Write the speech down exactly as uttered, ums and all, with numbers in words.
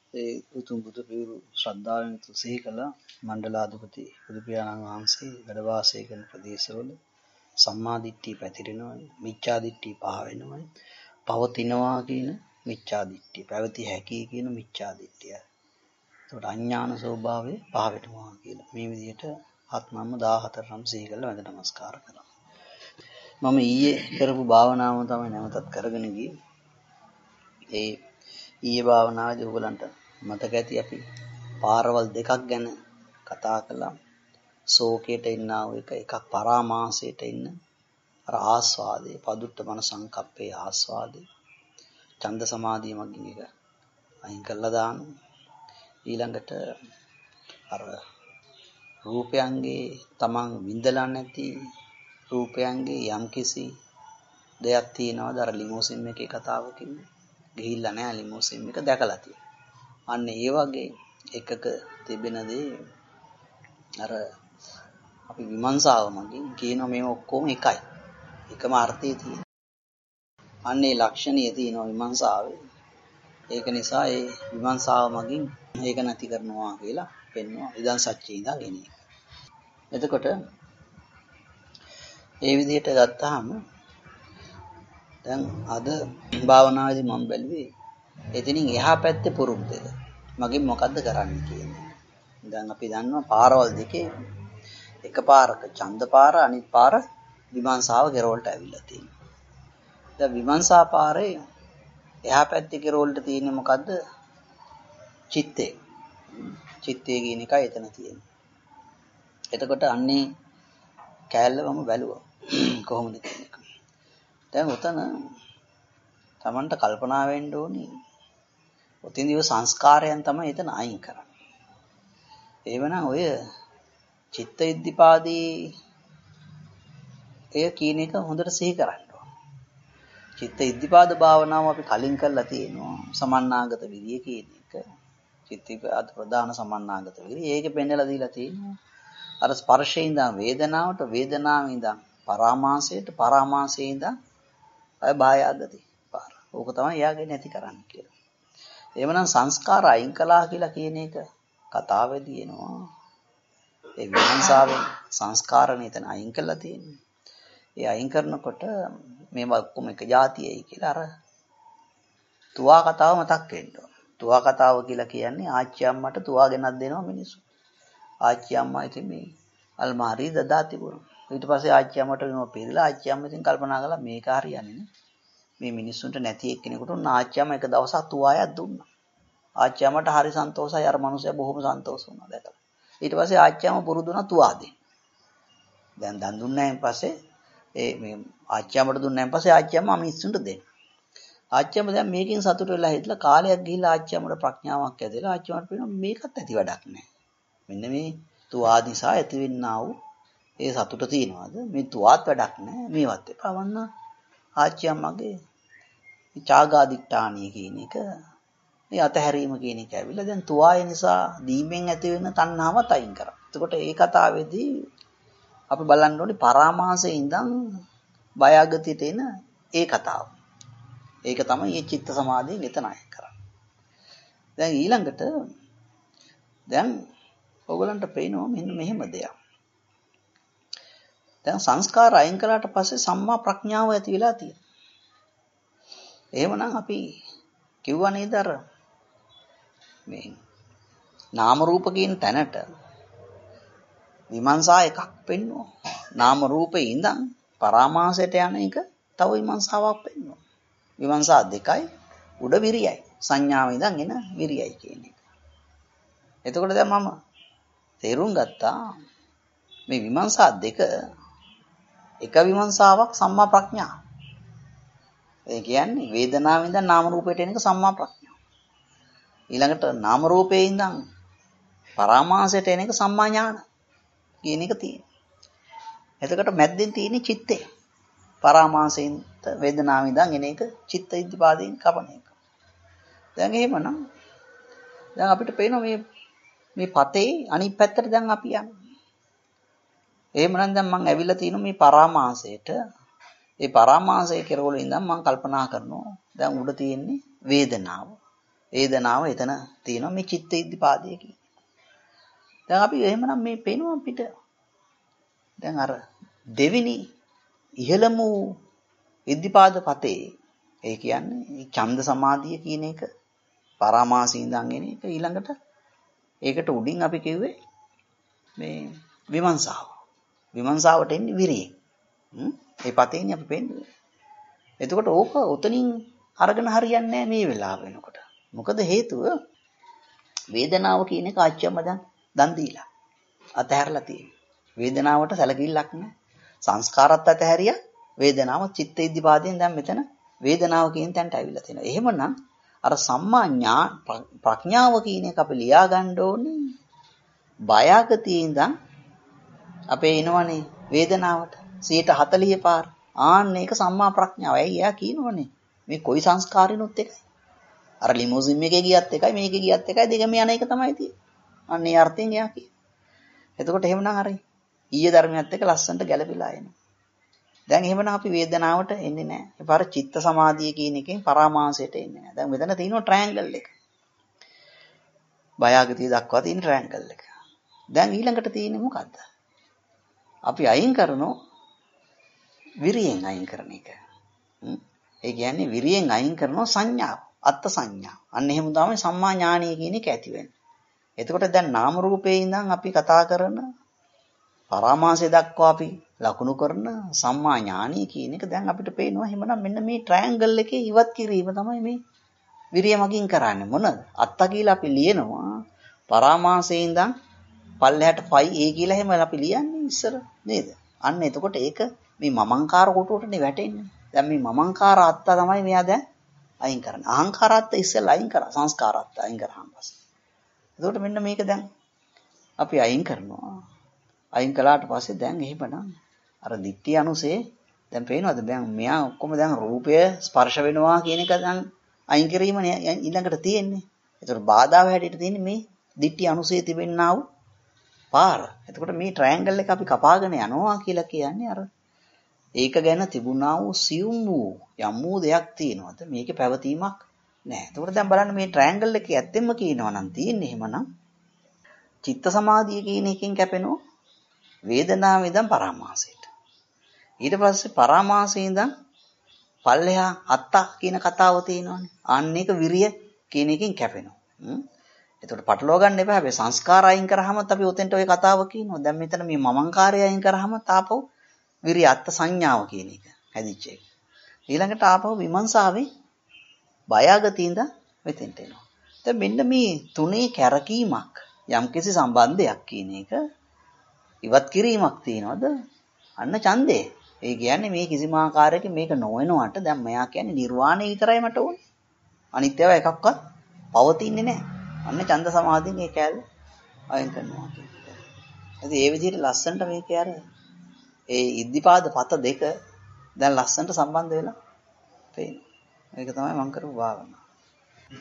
ඒ උතුම් බුදු පිරු ශ්‍රද්ධාවෙන් සිහි කළ මණ්ඩලාධිපති බුදු පියාණන් වහන්සේ වැඩ වාසය කරන ප්‍රදේශවල සම්මා දිට්ඨිය පැතිරෙනවා, මිච්ඡා දිට්ඨිය පහ වෙනවා, පවතිනවා කියන මිච්ඡා දිට්ඨිය, පැවති හැකි කියන මිච්ඡා දිට්ඨිය. ඒකට අඥාන ස්වභාවය පහ වෙනවා කියලා. මේ විදිහට ආත්මම දාහතරම් සිහි කරලා වැඳ නමස්කාර කරනවා. මම ඊයේ කරපු භාවනාව තමයි නැවතත් කරගෙන ගියේ. ඒ ඊයේ භාවනාවේදී ඔයගලන්ට මතක ඇති අපි පාරවල් දෙකක් ගැන කතා කළා. ශෝකයට ඉන්නා වූ එක එකක් පරාමාසයට ඉන්න අර ආස්වාදේ, පදුට්ඨමන සංකප්පේ ආස්වාදේ, ඡන්ද සමාධිය මගින් එක අයින් කළා දාන. ඊළඟට අර රූපයන්ගේ තමන් විඳලා නැති රූපයන්ගේ යම්කිසි දෙයක් තියෙනවද අර ලිමෝසින් එකේ කතාවකින් ගිහිල්ලා නැහැ ලිමෝසින් එක දැකලා තියෙනවා. අන්න ඒ වගේ එකක තිබෙන දේ අර අපි විමර්ශාව මගින් කියනවා මේ ඔක්කොම එකයි. එකම අර්ථයේ තියෙන. අන්න ඒ ලක්ෂණිය තියෙනවා විමර්ශාවේ. ඒක නිසා ඒ විමර්ශාව මගින් ඒක නැති කරනවා කියලා පෙන්වනවා. ඉදන් සත්‍යය ඉඳන් එන එක. එතකොට ඒ විදිහට ගත්තාම දැන් අද භාවනාවේදී මම බැලුවේ එතනින් එහා පැත්තේ පුරුද්දද මගෙන් මොකද්ද කරන්න කියන්නේ. දැන් අපි දන්නවා පාරවල් දෙකේ එක පාරක ඡන්ද පාර අනිත් පාර විමර්ශාව කෙරවලට ඇවිල්ලා තියෙනවා. දැන් විමර්ශා පාරේ එහා පැත්තේ කෙරවලට තියෙන්නේ මොකද්ද? චිත්තේ. චිත්තේ කියන එකයි එතන තියෙන්නේ. එතකොට අන්නේ කෑල්ලවම බැලුවා කොහොමද කියන එක. දැන් උතන Tamanට කල්පනා වෙන්න ඕනේ. උතින්දිව සංස්කාරයන් තමයි එතන අයින් කරන්නේ. එහෙමනම් ඔය චිත්ත ඉද්ධිපාදී එය කියන එක හොඳට සිහි කරන්න ඕන. චිත්ත ඉද්ධිපාද භාවනාව අපි කලින් කරලා තියෙනවා. සමන්නාගත විරිය කියන එක. චිත්ත ඉද්ධිපාද ප්‍රධාන සමන්නාගත විරිය. ඒකේ පෙන්නලා දීලා තියෙනවා. අර ස්පර්ශයෙන් ඉඳන් වේදනාවට, වේදනාවෙන් ඉඳන් පරාමාසයට, පරාමාසයෙන් ඉඳන් අය බායාගති පාර. ඕක තමයි එයාගේ නැති කරන්න කියලා. එහෙමනම් සංස්කාර අයින් කළා කියලා කියන එක කතාවේදී එනවා. ඒ විමර්ශාවෙන් සංස්කාරණ එතන අයින් කළා තියෙන්නේ. ඒ අයින් කරනකොට මේවා ඔක්කොම එක જાතියයි කියලා අර තුවා කතාව මතක් වෙන්න ඕන. තුවා කතාව කියලා කියන්නේ ආච්චි අම්මට තුවා ගෙනත් දෙනවා මිනිස්සු. ආච්චි අම්මා ඉතින් මේ අල්මාරිය දදා තිබුණා. ඊට පස්සේ ආච්චි අම්මට වෙනවා පිළිලා ආච්චි අම්ම ඉතින් කල්පනා කළා මේක හරියන්නේ නේ. මේ මිනිස්සුන්ට නැති එක්කෙනෙකුට උන් ආච්චි අම්ම එක දවසක් තුවායක් දුන්නා. ආච්චි අම්මට හරි සන්තෝෂයි අර මිනිස්සයා බොහොම සන්තෝෂ වුණා දැකලා. ඊට පස්සේ ආච්චි අම්ම පුරුදු වුණා තුවා දෙන්න. දැන් දන් දුන්නායින් පස්සේ ඒ මේ ආච්චි අම්මට දුන්නායින් පස්සේ ආච්චි අම්මා මිනිස්සුන්ට දෙන්න. ආච්චි අම්ම දැන් මේකෙන් සතුට වෙලා හිටලා කාලයක් ගිහිල්ලා ආච්චි අම්මට ප්‍රඥාවක් ඇදලා ආච්චි අම්මට පේනවා මේකත් ඇති වැඩක් නෑ. මෙන්න මේ තුවා නිසා ඇතිවෙන්නා වූ ඒ සතුට තියනවාද මේ තුවාත් වැඩක් නෑ මේවත් එපා වන්න ආච්චි අම්මගේ චාගාදිට්ඨානිය කියන එක මේ අතහැරීම කියන එක ඇවිල්ලා දැන් තුවාය නිසා දීමෙන් ඇති වෙන තණ්හාවත් අයින් කරා. එතකොට ඒ කතාවේදී අපි බලන්න ඕනේ පරාමාසයෙන් ඉඳන් බයගතියට එන ඒ කතාව. ඒක තමයි මේ චිත්ත සමාධියෙන් එතන අයින් කරන්නේ. දැන් ඊළඟට දැන් ඔයගලන්ට පේනවා මෙන්න මෙහෙම දෙයක්. දැන් සංස්කාර අයින් කළාට පස්සේ සම්මා ප්‍රඥාව ඇති වෙලා තියෙනවා. එහෙමනම් අපි කිව්වා නේද අර මේ නාම රූප කියන තැනට විමර්ශා එකක් පෙන්වනවා. නාම රූපේ ඉඳන් පරාමාසයට යන එක තව විමර්ශාවක් පෙන්වනවා. විමර්ශා දෙකයි උඩ විරියයි. සංඥාව ඉඳන් එන විරියයි කියන එක. එතකොට දැන් මම තේරුම් ගත්තා මේ විමර්ශා දෙක එක විමර්ශාවක් සම්මා ප්‍රඥා. ඒ කියන්නේ වේදනාවෙන් ඉඳන් නාම රූපයට එන එක සම්මා ප්‍රඥා. ඊළඟට නාම රූපේ ඉඳන් පරාමාසයට එන එක සම්මා ඥාන කියන එක තියෙනවා. එතකොට මැද්දෙන් තියෙන්නේ චිත්තේ. පරාමාසයෙන් වේදනාවෙන් ඉඳන් එන එක චිත්ත ඉද්ධිපාදයෙන් කපන එක. දැන් එහෙමනම් දැන් අපිට පේනවා මේ මේ පතේ අනිත් පැත්තට දැන් අපි යනවා. එහෙමනම් දැන් මම ඇවිල්ලා තියෙනවා මේ පරාමාසයට. ඒ පරාමාසයේ කෙරවල ඉඳන් මම කල්පනා කරනවා දැන් උඩ තියෙන්නේ වේදනාව. වේදනාව එතන තියෙනවා මේ චිත්ත ඉද්ධිපාදයේ කියන. දැන් අපි එහෙමනම් මේ පේනවා අපිට දැන් අර දෙවිනි ඉහළම වූ ඉද්ධිපාද පතේ ඒ කියන්නේ ඡන්ද සමාධිය කියන එක පරාමාසී ඉඳන් එන එක ඊළඟට ඒකට උඩින් අපි කිව්වේ මේ විමර්ශාව. විමර්ශාවට එන්නේ විරියෙන්. හ්ම් ඒ පතේනේ අපි පෙන්නේ. එතකොට ඕක උතනින් අරගෙන හරියන්නේ නැහැ මේ වෙලාව වෙනකොට. මොකද හේතුව වේදනාව කියන එක ආච්චියම දැන් දන් දීලා අතහැරලා තියෙනවා. වේදනාවට සැලකිල්ලක් නැහැ. සංස්කාරات අතහැරියා වේදනාව චිත්ත ඉද්ධිපාදයෙන් දැන් මෙතන වේදනාව කියන තැනට ඇවිල්ලා තියෙනවා. එහෙමනම් අර සම්මා ඥා ප්‍රඥාව කියන එක අපි ලියා ගන්න ඕනේ. බයගතියේ ඉඳන් අපේ එනවනේ වේදනාවට සියයට හතළිහ පාර. ආන්න ඒක සම්මා ප්‍රඥාව. ඇයි එයා කියනවනේ මේ කොයි සංස්කාරිනුත් එකයි. අර ලිමෝසින් එකේ ගියත් එකයි මේකේ ගියත් එකයි දෙකම යන එක තමයි තියෙන්නේ. අන්න ඒ අර්ථයෙන් එයා කියනවා. එතකොට එහෙමනම් අර ඊයේ ධර්මයත් එක්ක ලස්සනට ගැළපීලා එනවා. දැන් එහෙමනම් අපි වේදනාවට එන්නේ නැහැ. ඒ පාර චිත්ත සමාධිය කියන එකෙන් පරාමාසයට එන්නේ නැහැ. දැන් මෙතන තියෙනවා ට්‍රයැන්ගල් එක. බයගතිය දක්වා තියෙන ට්‍රයැන්ගල් එක. දැන් ඊළඟට තියෙන්නේ මොකද්ද? අපි අයින් කරනෝ විරියෙන් අයින් කරන එක. ඒ කියන්නේ විරියෙන් අයින් කරනෝ සංඥාව, අත්ත් සංඥාව. අන්න එහෙම තමයි සම්මා ඥානීය කියන එක ඇති වෙන්නේ. එතකොට දැන් නාම රූපේ ඉඳන් අපි කතා කරන පරාමාසය දක්වා අපි ලකුණු කරන සම්මා ඥානීය කියන එක දැන් අපිට පේනවා. එහෙමනම් මෙන්න මේ ට්‍රයැන්ගල් එකේ ඉවත් කිරීම තමයි මේ විරිය මගින් කරන්නේ. මොනද? අත්ත කියලා අපි ලියනවා පරාමාසයේ ඉඳන් පල්ලෙහාට ෆයි ඒ කියලා එහෙම අපි ලියන්නේ ඉස්සර නේද? අන්න එතකොට ඒක මේ මමංකාර කොටුවටනේ වැටෙන්නේ. දැන් මේ මමංකාර අත්ත තමයි මෙයා දැන් අයින් කරන්නේ. අහංකාර අත්ත ඉස්සෙල්ලා අයින් කරා. සංස්කාර අත්ත අයින් කරාන් පස්සේ. එතකොට මෙන්න මේක දැන් අපි අයින් කරනවා. අයින් කළාට පස්සේ දැන් එහෙමනම් අර දිට්ඨි අනුසේ දැන් පේනවද? දැන් මෙයා ඔක්කොම දැන් රූපය ස්පර්ශ වෙනවා කියන එක දැන් අයින් කිරීමනේ ඊළඟට තියෙන්නේ. ඒතකොට බාධාව හැටියට තියෙන්නේ මේ දිට්ඨි අනුසේ තිබෙන්නා වූ පාර. එතකොට මේ ට්‍රයැන්ගල් එක අපි කපාගෙන යනවා කියලා කියන්නේ අර ඒක ගැන තිබුණා වූ සියුම් වූ යම් වූ දෙයක් තියෙනවද? මේකේ පැවතීමක් නැහැ. එතකොට දැන් බලන්න මේ ට්‍රයැන්ගල් එකේ ඇත්තෙම කියනවා නම් තියෙන්නේ එහෙමනම් චිත්ත සමාධිය කියන එකෙන් කැපෙනවා වේදනාව ඉඳන් පරාමාසයට. ඊට පස්සේ පරාමාසයේ ඉඳන් පල්ලෙහා අත්තා කියන කතාව තියෙනවානේ. අන්න ඒක විරිය කියන එකෙන් කැපෙනවා. එතකොට පටලවා ගන්න එපා. හැබැයි සංස්කාර අයින් කරාමත් අපි උතෙන්ට ওই කතාව කියනවා. දැන් මෙතන මේ මමංකාරය අයින් කරාම තාපව විරිය අත්ත සංඥාව කියන එක හැදිච්ච එක. ඊළඟට ආපහු විමර්ශාවේ බයගතියින්ද මෙතෙන්ට එනවා. දැන් මෙන්න මේ තුනේ කැරකීමක් යම්කිසි සම්බන්ධයක් කියන එක ඉවත් කිරීමක් තියනවද? අන්න ඡන්දේ. ඒ කියන්නේ මේ කිසිම ආකාරයකින් මේක නොවෙනවට දැන් මෙයා කියන්නේ නිර්වාණය විතරයි මට ඕනේ. අනිත් ඒවා එකක්වත් පවතින්නේ නැහැ. අන්න ඡන්ද සමාධියෙන් ඒ කැලේ අයින් කරනවා කියන්නේ. ඉතින් ඒ විදිහට ලස්සනට මේක අර ඒ ඉද්ධිපාද පත දෙක දැන් ලස්සනට සම්බන්ධ වෙලා පේනවා. මේක තමයි මම කරපු භාවනාව.